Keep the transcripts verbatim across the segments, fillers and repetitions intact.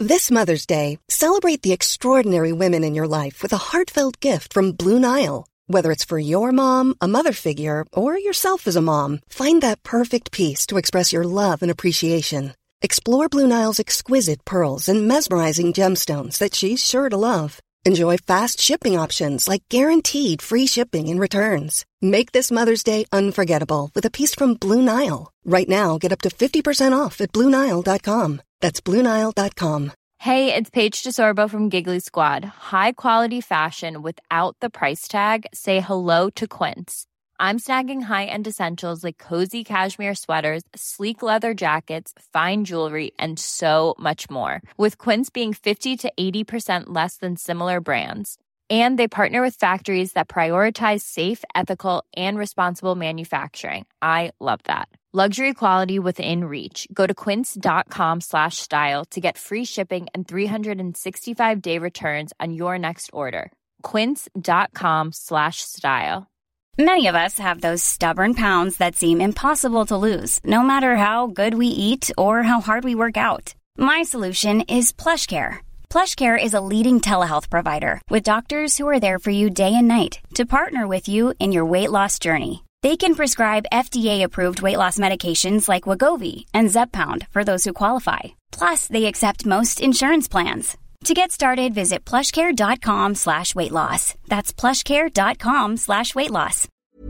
This Mother's Day, celebrate the extraordinary women in your life with a heartfelt gift from Blue Nile. Whether it's for your mom, a mother figure, or yourself as a mom, find that perfect piece to express your love and appreciation. Explore Blue Nile's exquisite pearls and mesmerizing gemstones that she's sure to love. Enjoy fast shipping options like guaranteed free shipping and returns. Make this Mother's Day unforgettable with a piece from Blue Nile. Right now, get up to fifty percent off at Blue Nile dot com. That's Blue Nile dot com. Hey, it's Paige DeSorbo from Giggly Squad. High quality fashion without the price tag. Say hello to Quince. I'm snagging high-end essentials like cozy cashmere sweaters, sleek leather jackets, fine jewelry, and so much more. With Quince being fifty to eighty percent less than similar brands. And they partner with factories that prioritize safe, ethical, and responsible manufacturing. I love that. Luxury quality within reach. Go to quince.com slash style to get free shipping and three sixty-five day returns on your next order. Quince.com slash style. Many of us have those stubborn pounds that seem impossible to lose, no matter how good we eat or how hard we work out. My solution is PlushCare. PlushCare is a leading telehealth provider with doctors who are there for you day and night to partner with you in your weight loss journey. They can prescribe F D A-approved weight loss medications like Wegovy and Zepbound for those who qualify. Plus, they accept most insurance plans. To get started, visit plushcare.com slash weight loss. That's plushcare.com slash weight loss.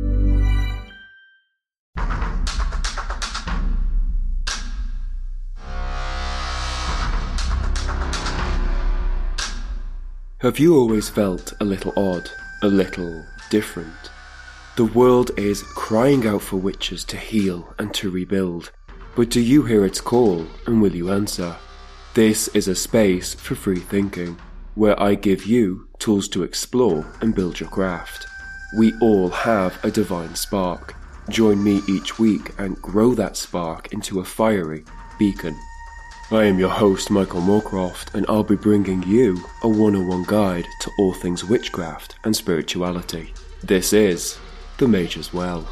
Have you always felt a little odd, a little different? The world is crying out for witches to heal and to rebuild. But do you hear its call, and will you answer? This is a space for free thinking, where I give you tools to explore and build your craft. We all have a divine spark. Join me each week and grow that spark into a fiery beacon. I am your host, Michael Moorcroft, and I'll be bringing you a one-on-one guide to all things witchcraft and spirituality. This is The Mage's Well.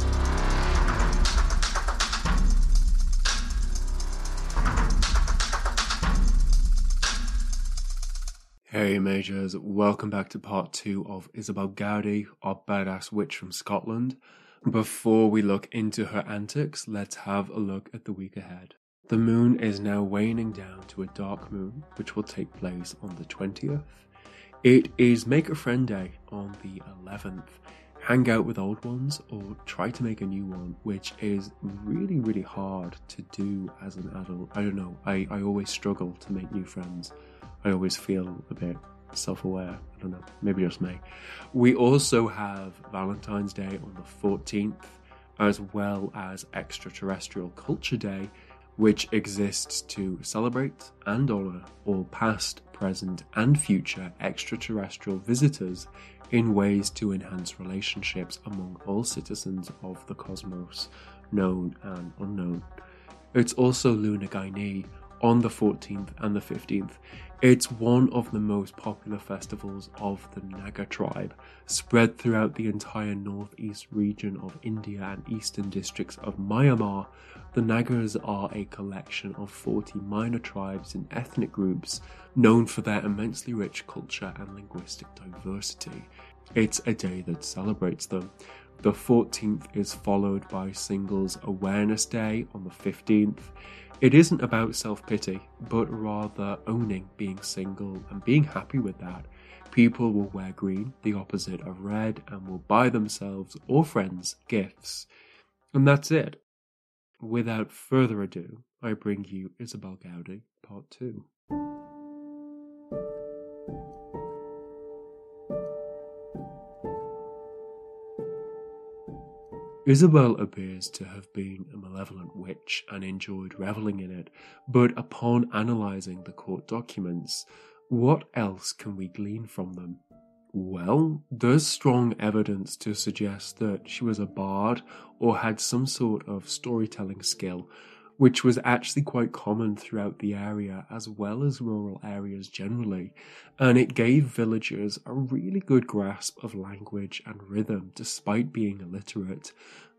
Hey Mages, welcome back to part two of Isabel Gowdy, our badass witch from Scotland. Before we look into her antics, let's have a look at the week ahead. The moon is now waning down to a dark moon, which will take place on the twentieth. It is Make a Friend Day on the eleventh. Hang out with old ones or try to make a new one, which is really, really hard to do as an adult. I don't know, I, I always struggle to make new friends. I always feel a bit self-aware. I don't know, maybe just me. We also have Valentine's Day on the fourteenth, as well as Extraterrestrial Culture Day, which exists to celebrate and honour all past, present and future extraterrestrial visitors in ways to enhance relationships among all citizens of the cosmos, known and unknown. It's also Lunar Gynae on the fourteenth and the fifteenth. It's one of the most popular festivals of the Naga tribe, spread throughout the entire northeast region of India and eastern districts of Myanmar. The Nagas are a collection of forty minor tribes and ethnic groups known for their immensely rich culture and linguistic diversity. It's a day that celebrates them. The fourteenth is followed by Singles Awareness Day on the fifteenth. It isn't about self-pity, but rather owning being single and being happy with that. People will wear green, the opposite of red, and will buy themselves or friends gifts. And that's it. Without further ado, I bring you Isabel Gowdy, part two. Isabel appears to have been a malevolent witch and enjoyed reveling in it, but upon analysing the court documents, what else can we glean from them? Well, there's strong evidence to suggest that she was a bard or had some sort of storytelling skill, which was actually quite common throughout the area as well as rural areas generally, and it gave villagers a really good grasp of language and rhythm despite being illiterate.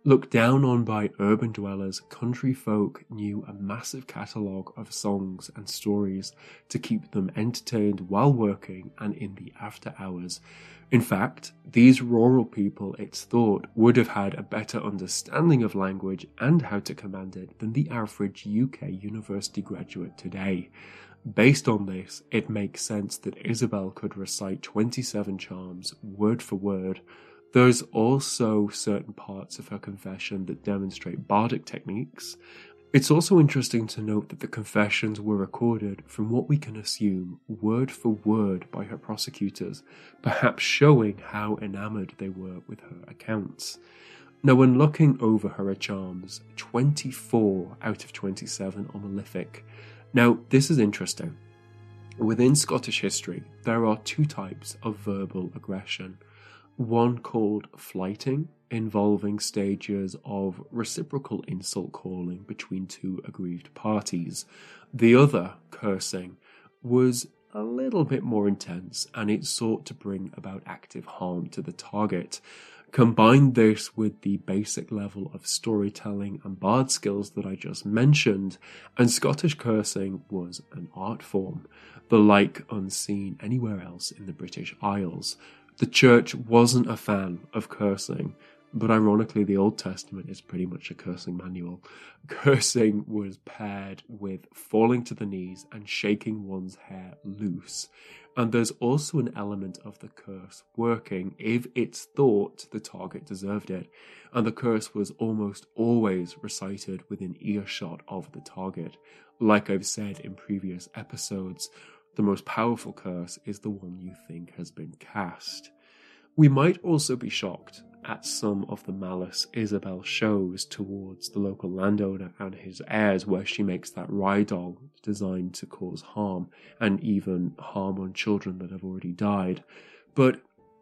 Looked down on by urban dwellers, country folk knew a massive catalogue of songs and stories to keep them entertained while working and in the after hours. In fact, these rural people, it's thought, would have had a better understanding of language and how to command it than the average U K university graduate today. Based on this, it makes sense that Isabel could recite twenty-seven charms word for word. There's also certain parts of her confession that demonstrate bardic techniques. It's also interesting to note that the confessions were recorded from what we can assume word for word by her prosecutors, perhaps showing how enamoured they were with her accounts. Now, when looking over her charms, twenty-four out of twenty-seven are malefic. Now, this is interesting. Within Scottish history, there are two types of verbal aggression. One called flyting, involving stages of reciprocal insult calling between two aggrieved parties. The other, cursing, was a little bit more intense, and it sought to bring about active harm to the target. Combine this with the basic level of storytelling and bard skills that I just mentioned, and Scottish cursing was an art form, the like unseen anywhere else in the British Isles. The church wasn't a fan of cursing, but ironically the Old Testament is pretty much a cursing manual. Cursing was paired with falling to the knees and shaking one's hair loose. And there's also an element of the curse working if it's thought the target deserved it, and the curse was almost always recited within earshot of the target. Like I've said in previous episodes, the most powerful curse is the one you think has been cast. We might also be shocked at some of the malice Isabel shows towards the local landowner and his heirs, where she makes that rydal designed to cause harm, and even harm on children that have already died. But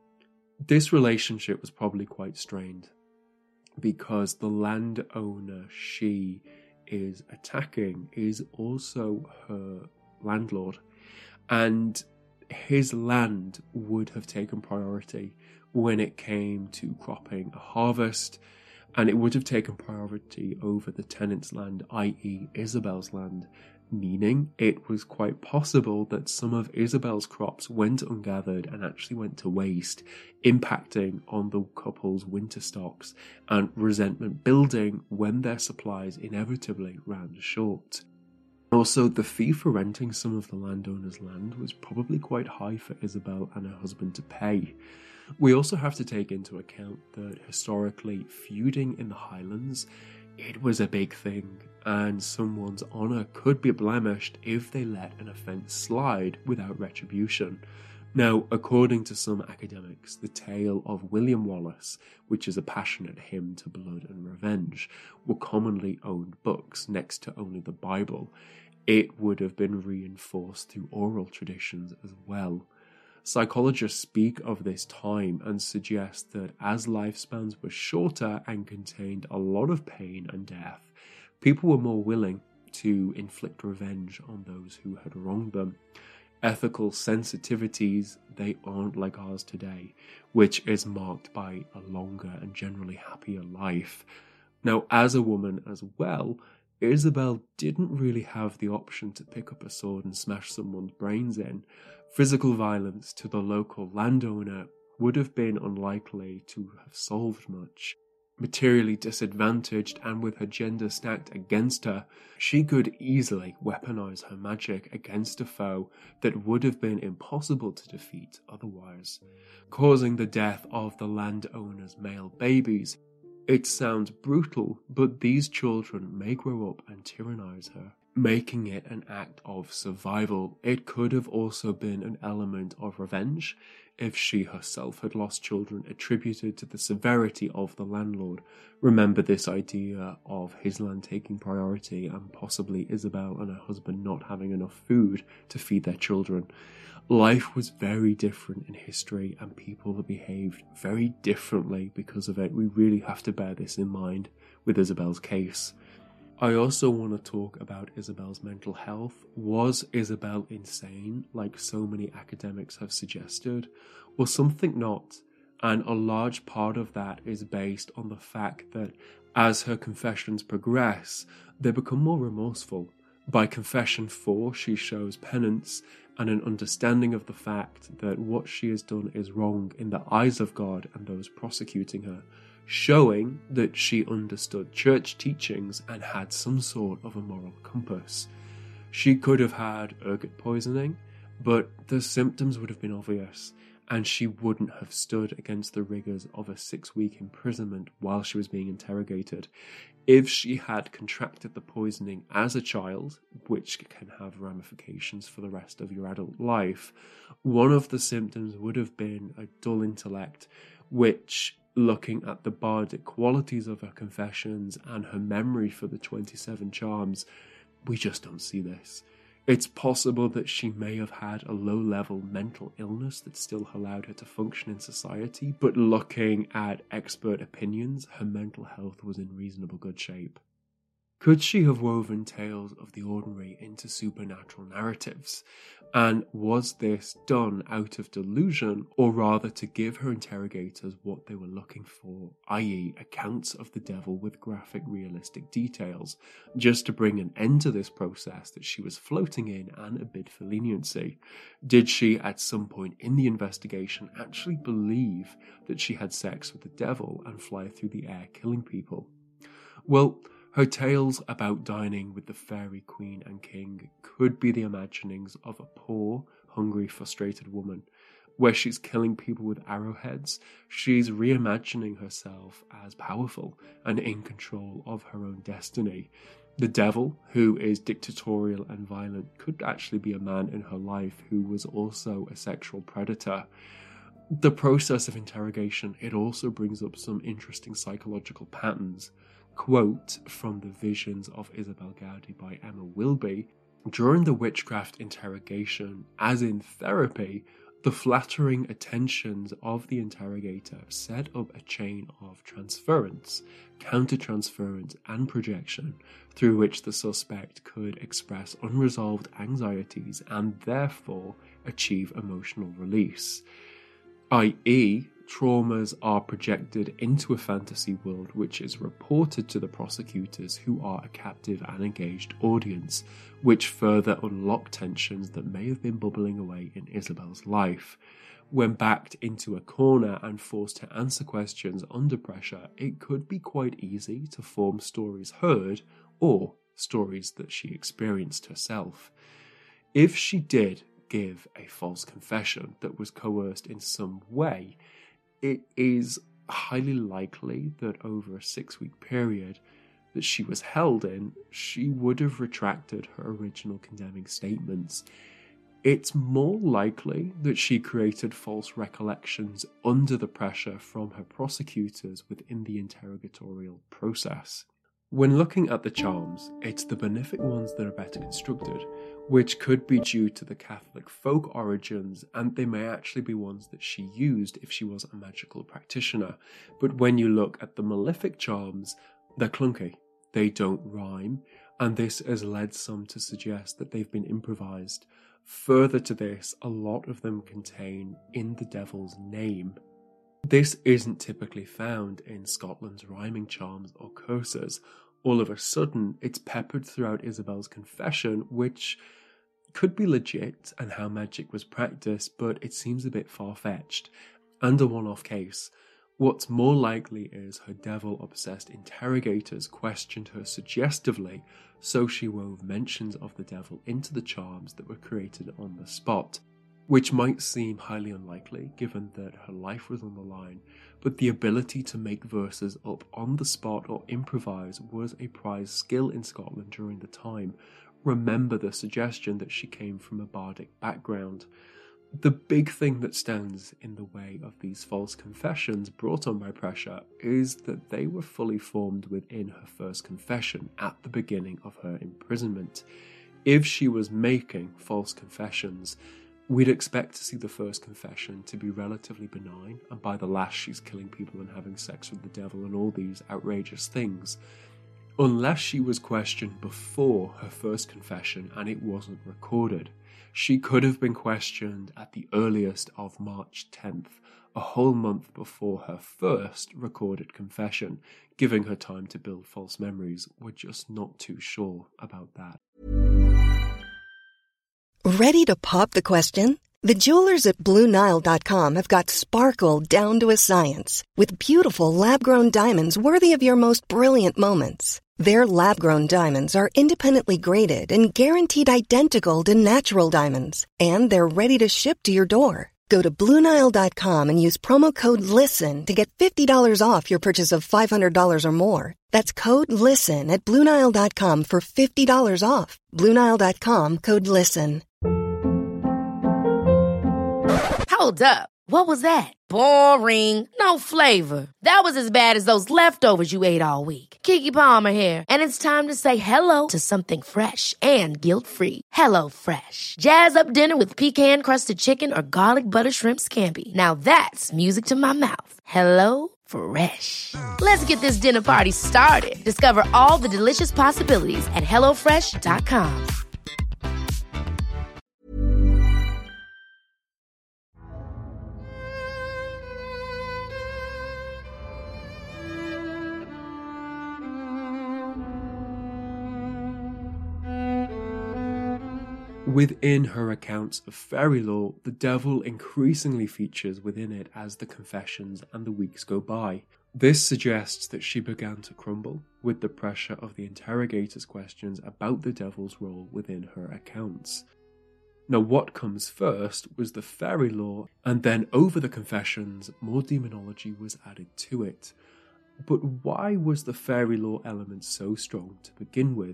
this relationship was probably quite strained, because the landowner she is attacking is also her landlord, and his land would have taken priority when it came to cropping a harvest, and it would have taken priority over the tenant's land, that is. Isabel's land, meaning it was quite possible that some of Isabel's crops went ungathered and actually went to waste, impacting on the couple's winter stocks and resentment building when their supplies inevitably ran short. Also, the fee for renting some of the landowner's land was probably quite high for Isabel and her husband to pay. We also have to take into account that historically, feuding in the Highlands, it was a big thing, and someone's honour could be blemished if they let an offence slide without retribution. Now, according to some academics, the tale of William Wallace, which is a passionate hymn to blood and revenge, were commonly owned books next to only the Bible. It would have been reinforced through oral traditions as well. Psychologists speak of this time and suggest that as lifespans were shorter and contained a lot of pain and death, people were more willing to inflict revenge on those who had wronged them. Ethical sensitivities, they aren't like ours today, which is marked by a longer and generally happier life. Now, as a woman as well, Isabel didn't really have the option to pick up a sword and smash someone's brains in. Physical violence to the local landowner would have been unlikely to have solved much. Materially disadvantaged and with her gender stacked against her, she could easily weaponize her magic against a foe that would have been impossible to defeat otherwise, causing the death of the landowner's male babies. It sounds brutal, but these children may grow up and tyrannize her, making it an act of survival. It could have also been an element of revenge if she herself had lost children, attributed to the severity of the landlord. Remember this idea of his land taking priority and possibly Isabel and her husband not having enough food to feed their children. Life was very different in history and people behaved very differently because of it. We really have to bear this in mind with Isabel's case. I also want to talk about Isabel's mental health. Was Isabel insane, like so many academics have suggested, or something not? And a large part of that is based on the fact that As her confessions progress, they become more remorseful. By confession four, she shows penance and an understanding of the fact that what she has done is wrong in the eyes of God and those prosecuting her, showing that she understood church teachings and had some sort of a moral compass. She could have had ergot poisoning, but the symptoms would have been obvious, and she wouldn't have stood against the rigours of a six-week imprisonment while she was being interrogated. If she had contracted the poisoning as a child, which can have ramifications for the rest of your adult life, one of the symptoms would have been a dull intellect, which, looking at the bardic qualities of her confessions and her memory for the twenty-seven charms, we just don't see this. It's possible that she may have had a low-level mental illness that still allowed her to function in society, but looking at expert opinions, her mental health was in reasonable good shape. Could she have woven tales of the ordinary into supernatural narratives? And was this done out of delusion, or rather to give her interrogators what they were looking for, that is accounts of the devil with graphic realistic details, just to bring an end to this process that she was floating in and a bid for leniency? Did she at some point in the investigation actually believe that she had sex with the devil and fly through the air killing people? Well, her tales about dining with the fairy queen and king could be the imaginings of a poor, hungry, frustrated woman. Where she's killing people with arrowheads, she's reimagining herself as powerful and in control of her own destiny. The devil, who is dictatorial and violent, could actually be a man in her life who was also a sexual predator. The process of interrogation, it also brings up some interesting psychological patterns. Quote from the Visions of Isabel Gowdy by Emma Wilby: during the witchcraft interrogation, as in therapy, the flattering attentions of the interrogator set up a chain of transference, countertransference, and projection through which the suspect could express unresolved anxieties and therefore achieve emotional release. that is, traumas are projected into a fantasy world which is reported to the prosecutors, who are a captive and engaged audience, which further unlock tensions that may have been bubbling away in Isabel's life. When backed into a corner and forced to answer questions under pressure, it could be quite easy to form stories heard or stories that she experienced herself. If she did give a false confession that was coerced in some way, it is highly likely that over a six-week period that she was held in, she would have retracted her original condemning statements. It's more likely that she created false recollections under the pressure from her prosecutors within the interrogatorial process. When looking at the charms, it's the benefic ones that are better constructed, which could be due to the Catholic folk origins, and they may actually be ones that she used if she was a magical practitioner. But when you look at the malefic charms, they're clunky, they don't rhyme, and this has led some to suggest that they've been improvised. Further to this, a lot of them contain "in the devil's name." This isn't typically found in Scotland's rhyming charms or curses. All of a sudden, it's peppered throughout Isabel's confession, which could be legit and how magic was practiced, but it seems a bit far-fetched and a one-off case. What's more likely is her devil-obsessed interrogators questioned her suggestively, so she wove mentions of the devil into the charms that were created on the spot, which might seem highly unlikely given that her life was on the line, but the ability to make verses up on the spot or improvise was a prized skill in Scotland during the time. Remember the suggestion that she came from a bardic background. The big thing that stands in the way of these false confessions brought on by pressure is that they were fully formed within her first confession at the beginning of her imprisonment. If she was making false confessions, we'd expect to see the first confession to be relatively benign, and by the last she's killing people and having sex with the devil and all these outrageous things. Unless she was questioned before her first confession and it wasn't recorded. She could have been questioned at the earliest of March tenth, a whole month before her first recorded confession, giving her time to build false memories. We're just not too sure about that. Ready to pop the question? The jewelers at Blue Nile dot com have got sparkle down to a science with beautiful lab-grown diamonds worthy of your most brilliant moments. Their lab-grown diamonds are independently graded and guaranteed identical to natural diamonds, and they're ready to ship to your door. Go to Blue Nile dot com and use promo code LISTEN to get fifty dollars off your purchase of five hundred dollars or more. That's code LISTEN at Blue Nile dot com for fifty dollars off. Blue Nile dot com, code LISTEN. Hold up. What was that? Boring. No flavor. That was as bad as those leftovers you ate all week. Keke Palmer here, and it's time to say hello to something fresh and guilt-free. Hello Fresh. Jazz up dinner with pecan-crusted chicken or garlic butter shrimp scampi. Now that's music to my mouth. Hello Fresh. Let's get this dinner party started. Discover all the delicious possibilities at hello fresh dot com. Within her accounts of fairy lore, the devil increasingly features within it as the confessions and the weeks go by. This suggests that she began to crumble with the pressure of the interrogator's questions about the devil's role within her accounts. Now, what comes first was the fairy lore, and then over the confessions, more demonology was added to it. But why was the fairy lore element so strong to begin with?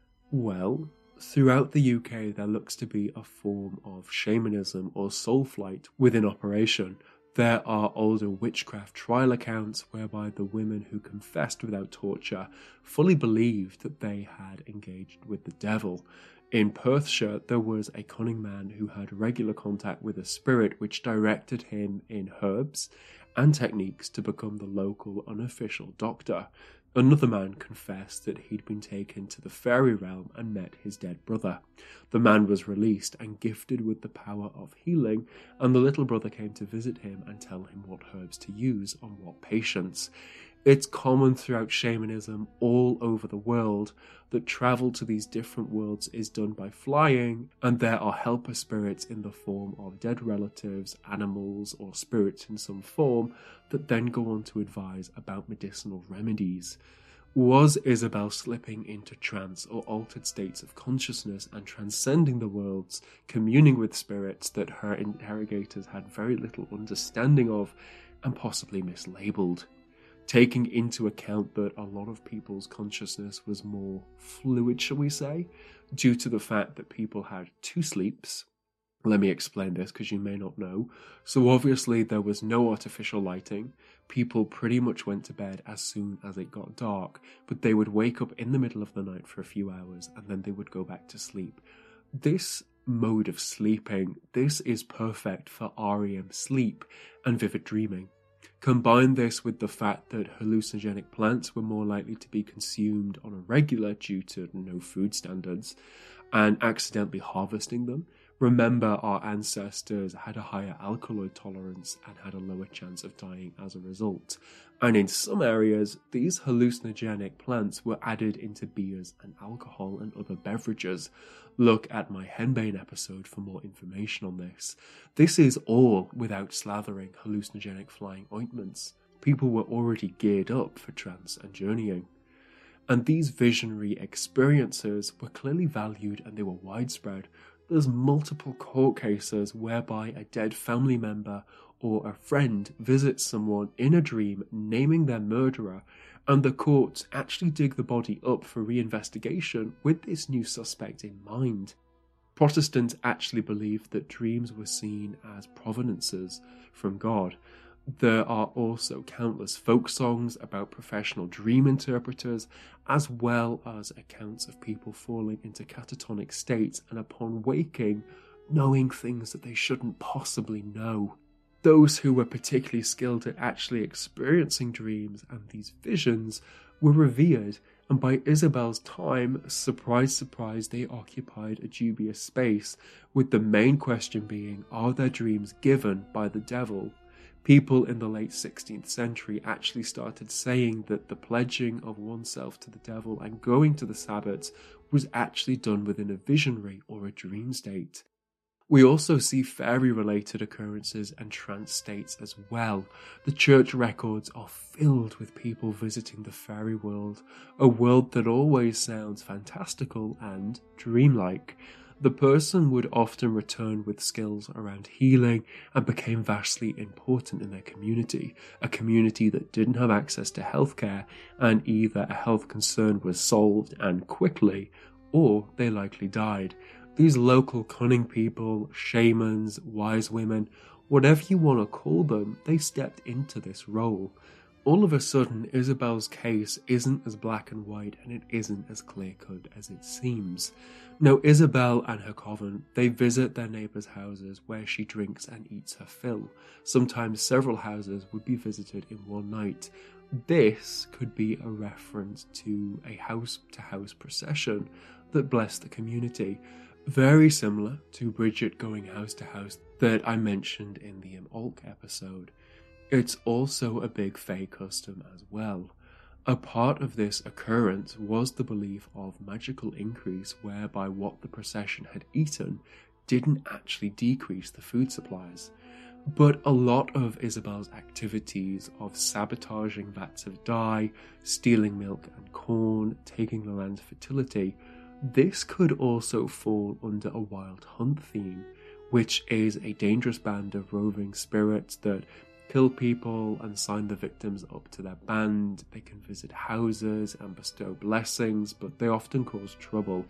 Well, throughout the U K, there looks to be a form of shamanism or soul flight within operation. There are older witchcraft trial accounts whereby the women who confessed without torture fully believed that they had engaged with the devil. In Perthshire, there was a cunning man who had regular contact with a spirit which directed him in herbs and techniques to become the local unofficial doctor. Another man confessed that he'd been taken to the fairy realm and met his dead brother. The man was released and gifted with the power of healing, and the little brother came to visit him and tell him what herbs to use on what patients. It's common throughout shamanism all over the world that travel to these different worlds is done by flying, and there are helper spirits in the form of dead relatives, animals, or spirits in some form that then go on to advise about medicinal remedies. Was Isabel slipping into trance or altered states of consciousness and transcending the worlds, communing with spirits that her interrogators had very little understanding of and possibly mislabeled? Taking into account that a lot of people's consciousness was more fluid, shall we say, due to the fact that people had two sleeps. Let me explain this because you may not know. So obviously there was no artificial lighting. People pretty much went to bed as soon as it got dark, but they would wake up in the middle of the night for a few hours and then they would go back to sleep. This mode of sleeping, this is perfect for R E M sleep and vivid dreaming. Combine this with the fact that hallucinogenic plants were more likely to be consumed on a regular due to no food standards, and accidentally harvesting them. Remember, our ancestors had a higher alkaloid tolerance and had a lower chance of dying as a result. And in some areas, these hallucinogenic plants were added into beers and alcohol and other beverages. Look at my henbane episode for more information on this. This is all without slathering hallucinogenic flying ointments. People were already geared up for trance and journeying. And these visionary experiences were clearly valued and they were widespread. There's multiple court cases whereby a dead family member or a friend visits someone in a dream naming their murderer, and the courts actually dig the body up for reinvestigation with this new suspect in mind. Protestants actually believed that dreams were seen as providences from God. There are also countless folk songs about professional dream interpreters, as well as accounts of people falling into catatonic states and upon waking, knowing things that they shouldn't possibly know. Those who were particularly skilled at actually experiencing dreams and these visions were revered, and by Isabel's time, surprise, surprise, they occupied a dubious space, with the main question being, are their dreams given by the devil? People in the late sixteenth century actually started saying that the pledging of oneself to the devil and going to the Sabbats was actually done within a visionary or a dream state. We also see fairy-related occurrences and trance states as well. The church records are filled with people visiting the fairy world, a world that always sounds fantastical and dreamlike. The person would often return with skills around healing and became vastly important in their community, a community that didn't have access to healthcare, and either a health concern was solved and quickly, or they likely died. These local cunning people, shamans, wise women, whatever you want to call them, they stepped into this role. All of a sudden, Isabel's case isn't as black and white, and it isn't as clear-cut as it seems. Now, Isabel and her coven, they visit their neighbours' houses where she drinks and eats her fill. Sometimes several houses would be visited in one night. This could be a reference to a house-to-house procession that blessed the community. Very similar to Bridget going house to house that I mentioned in the Olk episode. It's also a big fae custom as well. A part of this occurrence was the belief of magical increase, whereby what the procession had eaten didn't actually decrease the food supplies. But a lot of Isabel's activities of sabotaging vats of dye, stealing milk and corn, taking the land's fertility, this could also fall under a wild hunt theme, which is a dangerous band of roving spirits that kill people and sign the victims up to their band. They can visit houses and bestow blessings, but they often cause trouble.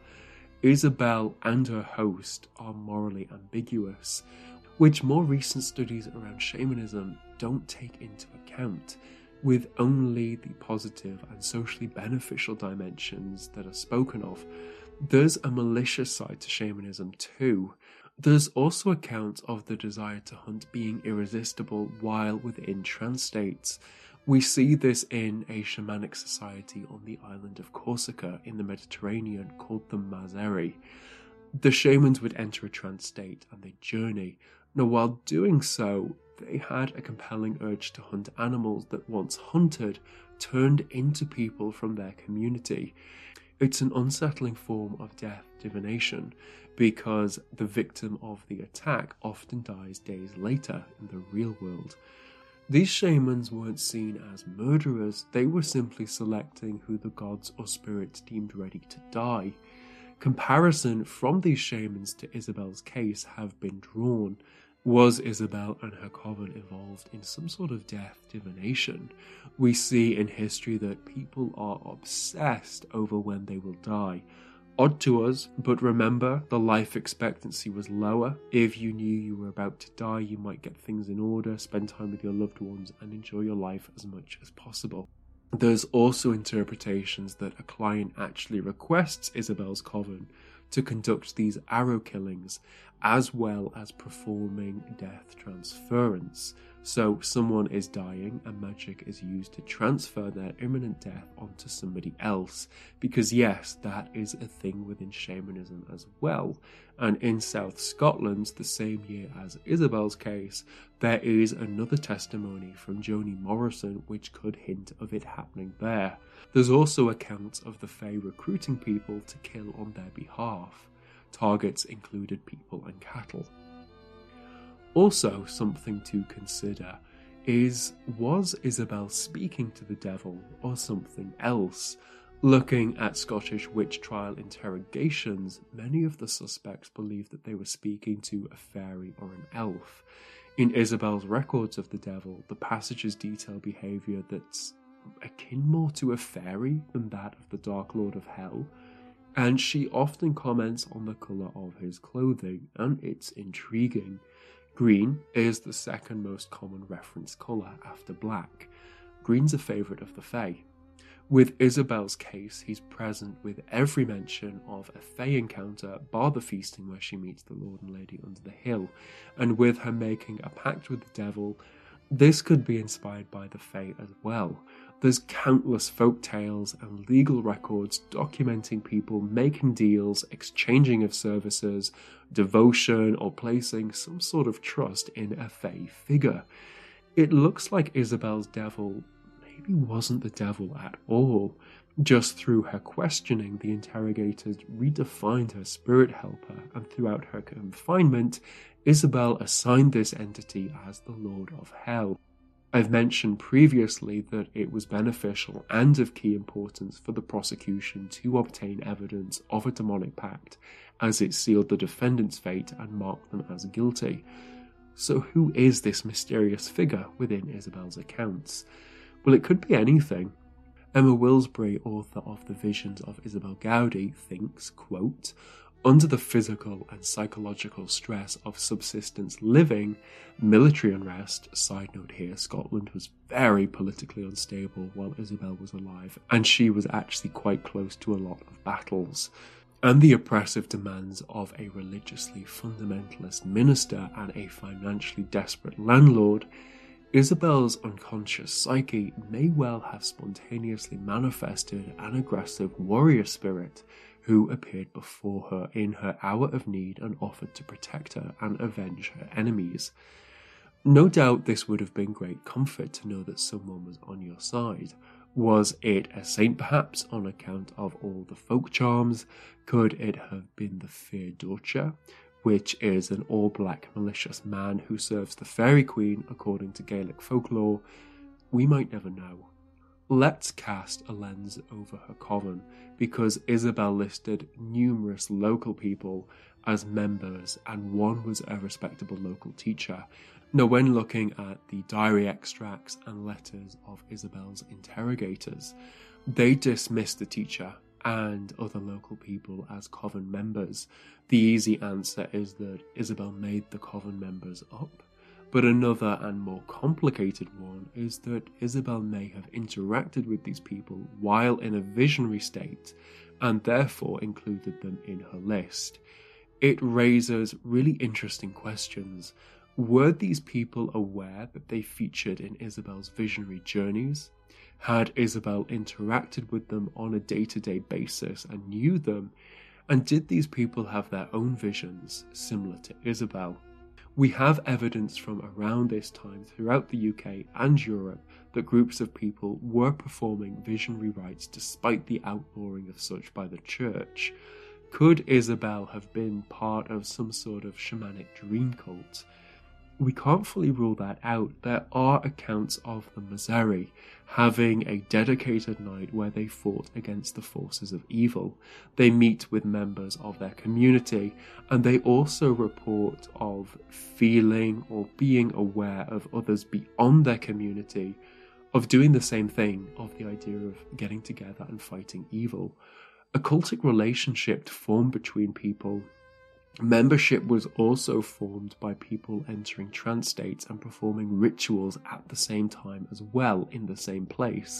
Isabel and her host are morally ambiguous, which more recent studies around shamanism don't take into account, with only the positive and socially beneficial dimensions that are spoken of. There's a malicious side to shamanism too. There's also accounts of the desire to hunt being irresistible while within trance states. We see this in a shamanic society on the island of Corsica in the Mediterranean called the Mazeri. The shamans would enter a trance state and they'd journey. Now, while doing so, they had a compelling urge to hunt animals that once hunted turned into people from their community. It's an unsettling form of death divination because the victim of the attack often dies days later in the real world. These shamans weren't seen as murderers, they were simply selecting who the gods or spirits deemed ready to die. Comparison from these shamans to Isabel's case have been drawn. Was Isabel and her coven involved in some sort of death divination? We see in history that people are obsessed over when they will die. Odd to us, but remember, the life expectancy was lower. If you knew you were about to die, you might get things in order, spend time with your loved ones, and enjoy your life as much as possible. There's also interpretations that a client actually requests Isabel's coven to conduct these arrow killings, as well as performing death transference. So someone is dying and magic is used to transfer their imminent death onto somebody else. Because yes, that is a thing within shamanism as well. And in South Scotland, the same year as Isabel's case, there is another testimony from Joni Morrison which could hint of it happening there. There's also accounts of the Fae recruiting people to kill on their behalf. Targets included people and cattle. Also, something to consider is, was Isabel speaking to the devil or something else? Looking at Scottish witch trial interrogations, many of the suspects believed that they were speaking to a fairy or an elf. In Isabel's records of the devil, the passages detail behaviour that's akin more to a fairy than that of the Dark Lord of Hell, and she often comments on the colour of his clothing, and it's intriguing. Green is the second most common reference colour after black. Green's a favourite of the Fae. With Isabel's case, he's present with every mention of a Fae encounter, bar the feasting where she meets the Lord and Lady under the hill, and with her making a pact with the devil. This could be inspired by the Fae as well. There's countless folk tales and legal records documenting people making deals, exchanging of services, devotion, or placing some sort of trust in a Fae figure. It looks like Isabel's devil maybe wasn't the devil at all. Just through her questioning, the interrogators redefined her spirit helper, and throughout her confinement, Isabel assigned this entity as the Lord of Hell. I've mentioned previously that it was beneficial and of key importance for the prosecution to obtain evidence of a demonic pact, as it sealed the defendant's fate and marked them as guilty. So who is this mysterious figure within Isabel's accounts? Well, it could be anything. Emma Wilsbury, author of The Visions of Isabel Gowdy, thinks, quote, under the physical and psychological stress of subsistence living, military unrest, side note here, Scotland was very politically unstable while Isabel was alive, and she was actually quite close to a lot of battles, and the oppressive demands of a religiously fundamentalist minister and a financially desperate landlord, Isabel's unconscious psyche may well have spontaneously manifested an aggressive warrior spirit who appeared before her in her hour of need and offered to protect her and avenge her enemies. No doubt this would have been great comfort to know that someone was on your side. Was it a saint perhaps on account of all the folk charms? Could it have been the Fair Dúcha, which is an all-black malicious man who serves the Fairy Queen according to Gaelic folklore? We might never know. Let's cast a lens over her coven, because Isabel listed numerous local people as members and one was a respectable local teacher. Now, when looking at the diary extracts and letters of Isabel's interrogators, they dismissed the teacher and other local people as coven members. The easy answer is that Isabel made the coven members up. But another and more complicated one is that Isabel may have interacted with these people while in a visionary state and therefore included them in her list. It raises really interesting questions. Were these people aware that they featured in Isabel's visionary journeys? Had Isabel interacted with them on a day-to-day basis and knew them? And did these people have their own visions similar to Isabel? We have evidence from around this time throughout the U K and Europe that groups of people were performing visionary rites despite the outlawing of such by the church. Could Isabel have been part of some sort of shamanic dream cult? We can't fully rule that out. There are accounts of the Mazari having a dedicated night where they fought against the forces of evil. They meet with members of their community, and they also report of feeling or being aware of others beyond their community, of doing the same thing, of the idea of getting together and fighting evil. A cultic relationship formed between people. Membership was also formed by people entering trance states and performing rituals at the same time as well in the same place.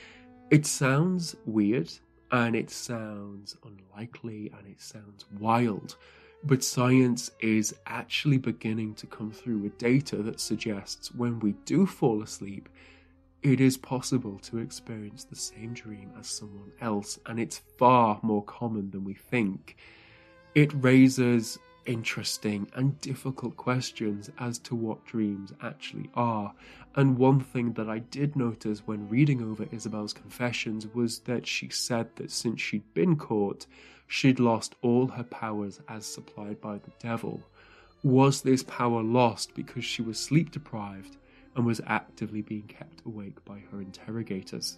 It sounds weird, and it sounds unlikely, and it sounds wild, but science is actually beginning to come through with data that suggests when we do fall asleep, it is possible to experience the same dream as someone else, and it's far more common than we think. It raises interesting and difficult questions as to what dreams actually are, and one thing that I did notice when reading over Isabel's confessions was that she said that since she'd been caught, she'd lost all her powers as supplied by the devil. Was this power lost because she was sleep deprived and was actively being kept awake by her interrogators?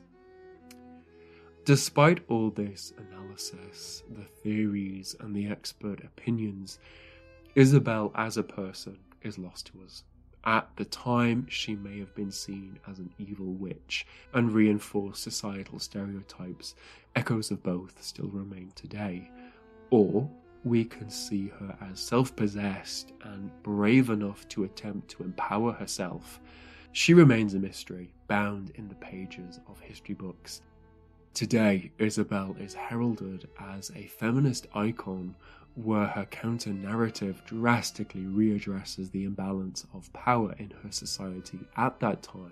Despite all this analysis, the theories and the expert opinions, Isabel as a person is lost to us. At the time, she may have been seen as an evil witch and reinforced societal stereotypes. Echoes of both still remain today. Or we can see her as self-possessed and brave enough to attempt to empower herself. She remains a mystery, bound in the pages of history books. Today, Isabel is heralded as a feminist icon where her counter-narrative drastically readdresses the imbalance of power in her society at that time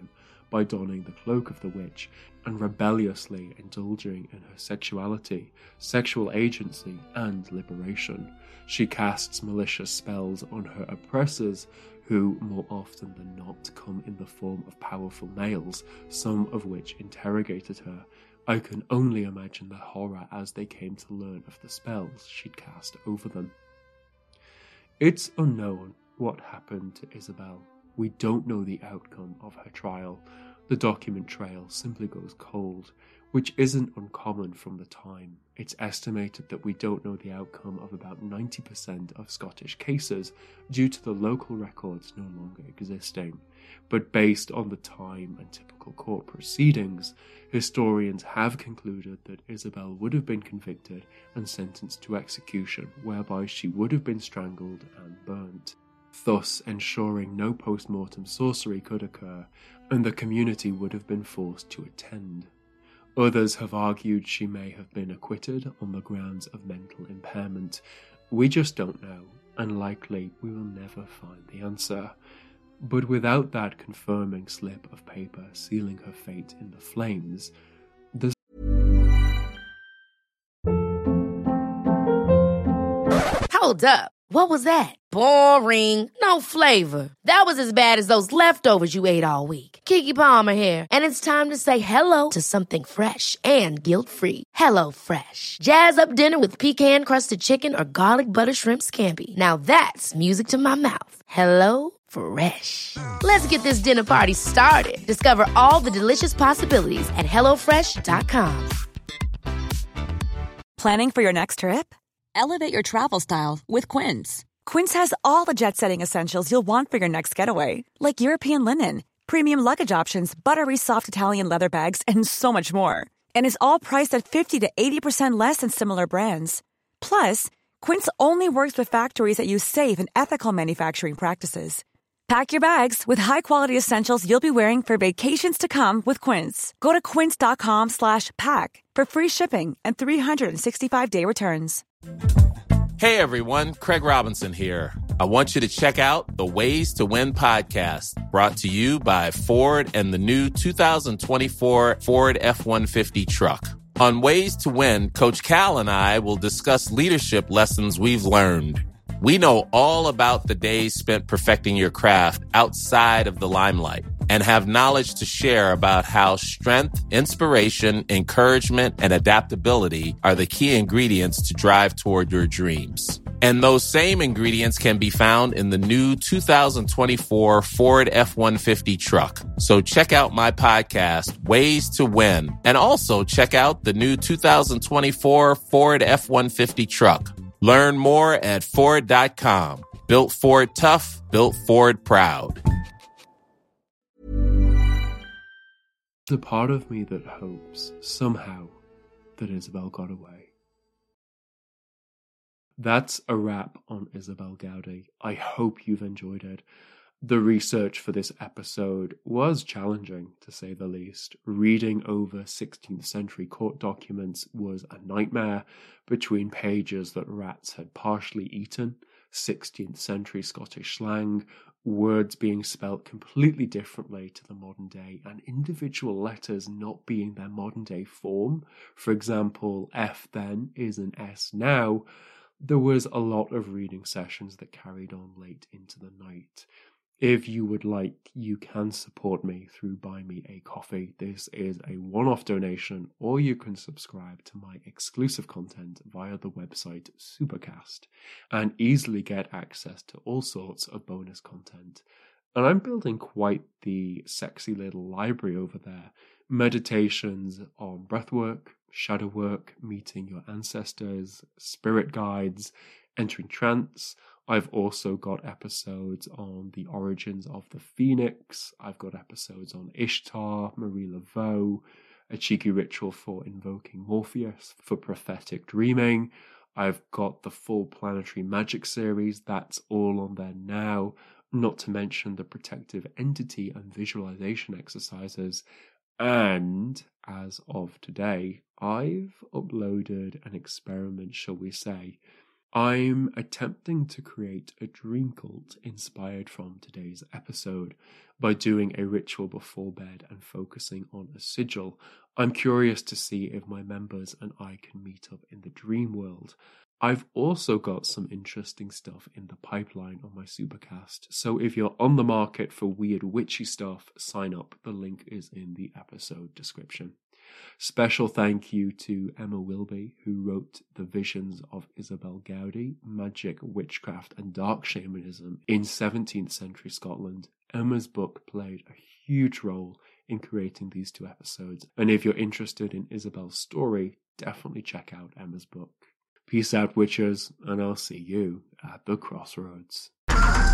by donning the cloak of the witch and rebelliously indulging in her sexuality, sexual agency, and liberation. She casts malicious spells on her oppressors, who more often than not come in the form of powerful males, some of which interrogated her. I can only imagine the horror as they came to learn of the spells she'd cast over them. It's unknown what happened to Isabel. We don't know the outcome of her trial. The document trail simply goes cold, which isn't uncommon from the time. It's estimated that we don't know the outcome of about ninety percent of Scottish cases due to the local records no longer existing. But based on the time and typical court proceedings, historians have concluded that Isabel would have been convicted and sentenced to execution, whereby she would have been strangled and burnt, thus ensuring no post-mortem sorcery could occur, and the community would have been forced to attend. Others have argued she may have been acquitted on the grounds of mental impairment. We just don't know, and likely we will never find the answer. But without that confirming slip of paper sealing her fate in the flames, the Hold up. What was that? Boring. No flavor. That was as bad as those leftovers you ate all week. Keke Palmer here, and it's time to say hello to something fresh and guilt-free. Hello Fresh. Jazz up dinner with pecan-crusted chicken or garlic butter shrimp scampi. Now that's music to my mouth. Hello Fresh. Let's get this dinner party started. Discover all the delicious possibilities at hello fresh dot com. Planning for your next trip? Elevate your travel style with Quince. Quince has all the jet-setting essentials you'll want for your next getaway, like European linen, premium luggage options, buttery soft Italian leather bags, and so much more. And is all priced at fifty to eighty percent less than similar brands. Plus, Quince only works with factories that use safe and ethical manufacturing practices. Pack your bags with high-quality essentials you'll be wearing for vacations to come with Quince. Go to quince.com slash pack for free shipping and three sixty-five day returns. Hey everyone, Craig Robinson here. I want you to check out the Ways to Win podcast, brought to you by Ford and the new two thousand twenty-four Ford F one fifty truck. On Ways to Win, Coach Cal and I will discuss leadership lessons we've learned. We know all about the days spent perfecting your craft outside of the limelight and have knowledge to share about how strength, inspiration, encouragement, and adaptability are the key ingredients to drive toward your dreams. And those same ingredients can be found in the new two thousand twenty-four Ford F one fifty truck. So check out my podcast, Ways to Win, and also check out the new two thousand twenty-four Ford F one fifty truck. Learn more at Ford dot com. Built Ford tough, built Ford proud. There's a part of me that hopes, somehow, that Isabel got away. That's a wrap on Isabel Gowdy. I hope you've enjoyed it. The research for this episode was challenging, to say the least. Reading over sixteenth century court documents was a nightmare, between pages that rats had partially eaten, sixteenth century Scottish slang, words being spelt completely differently to the modern day, and individual letters not being their modern day form. For example, F then is an S now. There was a lot of reading sessions that carried on late into the night. If you would like, you can support me through Buy Me a Coffee. This is a one-off donation, or you can subscribe to my exclusive content via the website Supercast and easily get access to all sorts of bonus content. And I'm building quite the sexy little library over there. Meditations on breathwork, shadow work, meeting your ancestors, spirit guides, entering trance. I've also got episodes on the origins of the Phoenix. I've got episodes on Ishtar, Marie Laveau, a cheeky ritual for invoking Morpheus for prophetic dreaming. I've got the full planetary magic series. That's all on there now. Not to mention the protective entity and visualization exercises. And as of today, I've uploaded an experiment, shall we say. I'm attempting to create a dream cult inspired from today's episode by doing a ritual before bed and focusing on a sigil. I'm curious to see if my members and I can meet up in the dream world. I've also got some interesting stuff in the pipeline on my Supercast, so if you're on the market for weird witchy stuff, sign up. The link is in the episode description. Special thank you to Emma Wilby, who wrote The Visions of Isabel Gowdy, Magic, Witchcraft and Dark Shamanism in seventeenth century Scotland. Emma's book played a huge role in creating these two episodes, and if you're interested in Isabel's story, definitely check out Emma's book. Peace out, witches, and I'll see you at the crossroads.